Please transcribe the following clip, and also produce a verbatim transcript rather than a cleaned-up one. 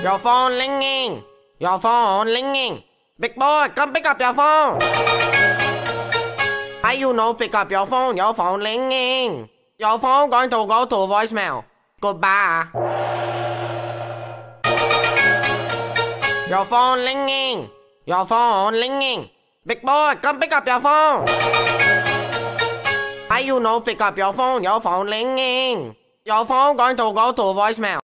Your phone ringing. Your phone ringing. Big boy, come pick up your phone. Why you no pick up your phone? Your phone ringing. Your phone going to go to voicemail. Goodbye. Your phone ringing. Your phone ringing. Big boy, come pick up your phone. Why you no pick up your phone? Your phone ringing. Your phone going to go to voicemail.